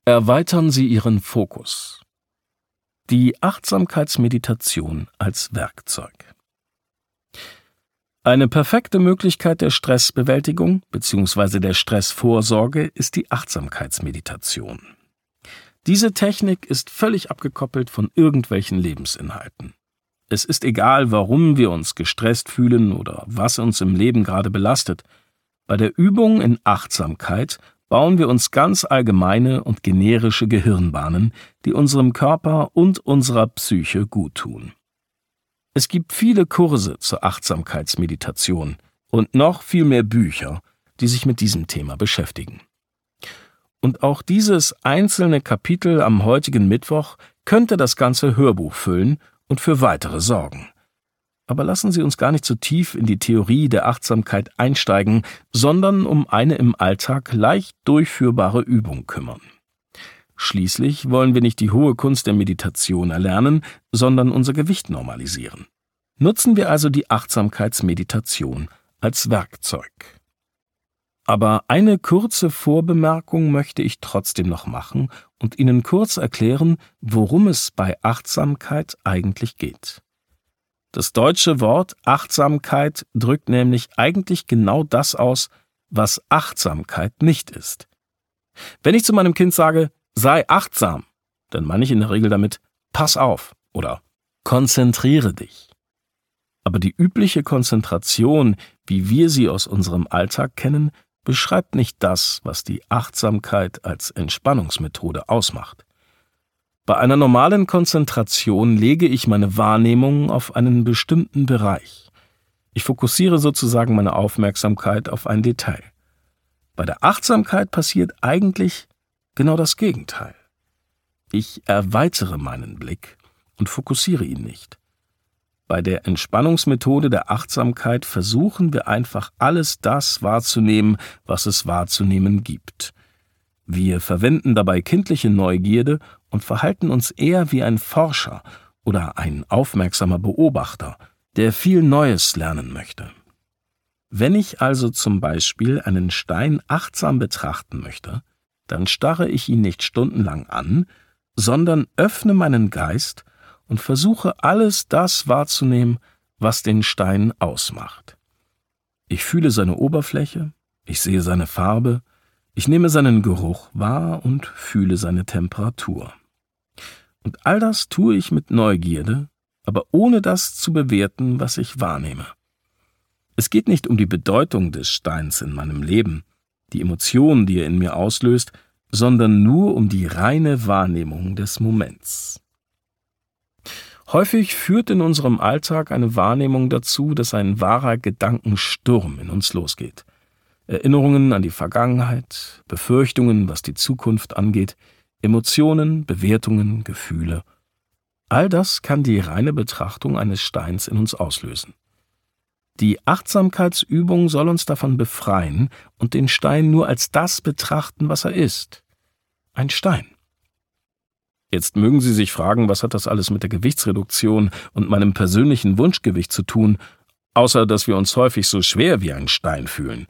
Erweitern Sie Ihren Fokus. Die Achtsamkeitsmeditation als Werkzeug. Eine perfekte Möglichkeit der Stressbewältigung bzw. der Stressvorsorge ist die Achtsamkeitsmeditation. Diese Technik ist völlig abgekoppelt von irgendwelchen Lebensinhalten. Es ist egal, warum wir uns gestresst fühlen oder was uns im Leben gerade belastet. Bei der Übung in Achtsamkeit bauen wir uns ganz allgemeine und generische Gehirnbahnen, die unserem Körper und unserer Psyche guttun. Es gibt viele Kurse zur Achtsamkeitsmeditation und noch viel mehr Bücher, die sich mit diesem Thema beschäftigen. Und auch dieses einzelne Kapitel am heutigen Mittwoch könnte das ganze Hörbuch füllen und für weitere sorgen. Aber lassen Sie uns gar nicht so tief in die Theorie der Achtsamkeit einsteigen, sondern um eine im Alltag leicht durchführbare Übung kümmern. Schließlich wollen wir nicht die hohe Kunst der Meditation erlernen, sondern unser Gewicht normalisieren. Nutzen wir also die Achtsamkeitsmeditation als Werkzeug. Aber eine kurze Vorbemerkung möchte ich trotzdem noch machen und Ihnen kurz erklären, worum es bei Achtsamkeit eigentlich geht. Das deutsche Wort Achtsamkeit drückt nämlich eigentlich genau das aus, was Achtsamkeit nicht ist. Wenn ich zu meinem Kind sage, sei achtsam, dann meine ich in der Regel damit, pass auf oder konzentriere dich. Aber die übliche Konzentration, wie wir sie aus unserem Alltag kennen, beschreibt nicht das, was die Achtsamkeit als Entspannungsmethode ausmacht. Bei einer normalen Konzentration lege ich meine Wahrnehmung auf einen bestimmten Bereich. Ich fokussiere sozusagen meine Aufmerksamkeit auf ein Detail. Bei der Achtsamkeit passiert eigentlich genau das Gegenteil. Ich erweitere meinen Blick und fokussiere ihn nicht. Bei der Entspannungsmethode der Achtsamkeit versuchen wir einfach alles das wahrzunehmen, was es wahrzunehmen gibt. Wir verwenden dabei kindliche Neugierde und verhalten uns eher wie ein Forscher oder ein aufmerksamer Beobachter, der viel Neues lernen möchte. Wenn ich also zum Beispiel einen Stein achtsam betrachten möchte, dann starre ich ihn nicht stundenlang an, sondern öffne meinen Geist und versuche alles das wahrzunehmen, was den Stein ausmacht. Ich fühle seine Oberfläche, ich sehe seine Farbe, ich nehme seinen Geruch wahr und fühle seine Temperatur. Und all das tue ich mit Neugierde, aber ohne das zu bewerten, was ich wahrnehme. Es geht nicht um die Bedeutung des Steins in meinem Leben, die Emotionen, die er in mir auslöst, sondern nur um die reine Wahrnehmung des Moments. Häufig führt in unserem Alltag eine Wahrnehmung dazu, dass ein wahrer Gedankensturm in uns losgeht. Erinnerungen an die Vergangenheit, Befürchtungen, was die Zukunft angeht, Emotionen, Bewertungen, Gefühle. All das kann die reine Betrachtung eines Steins in uns auslösen. Die Achtsamkeitsübung soll uns davon befreien und den Stein nur als das betrachten, was er ist: ein Stein. Jetzt mögen Sie sich fragen, was hat das alles mit der Gewichtsreduktion und meinem persönlichen Wunschgewicht zu tun, außer dass wir uns häufig so schwer wie ein Stein fühlen.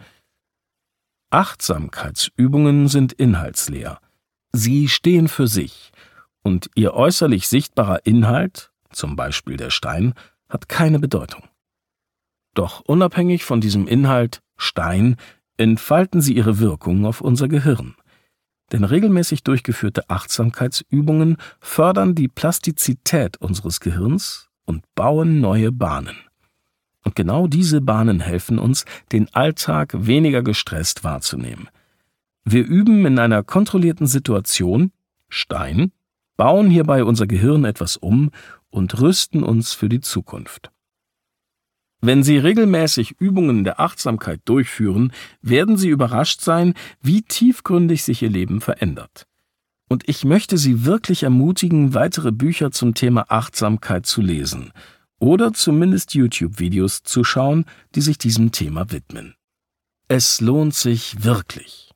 Achtsamkeitsübungen sind inhaltsleer. Sie stehen für sich und ihr äußerlich sichtbarer Inhalt, zum Beispiel der Stein, hat keine Bedeutung. Doch unabhängig von diesem Inhalt, Stein, entfalten sie ihre Wirkung auf unser Gehirn. Denn regelmäßig durchgeführte Achtsamkeitsübungen fördern die Plastizität unseres Gehirns und bauen neue Bahnen. Und genau diese Bahnen helfen uns, den Alltag weniger gestresst wahrzunehmen. Wir üben in einer kontrollierten Situation, Stein, bauen hierbei unser Gehirn etwas um und rüsten uns für die Zukunft. Wenn Sie regelmäßig Übungen der Achtsamkeit durchführen, werden Sie überrascht sein, wie tiefgründig sich Ihr Leben verändert. Und ich möchte Sie wirklich ermutigen, weitere Bücher zum Thema Achtsamkeit zu lesen oder zumindest YouTube-Videos zu schauen, die sich diesem Thema widmen. Es lohnt sich wirklich.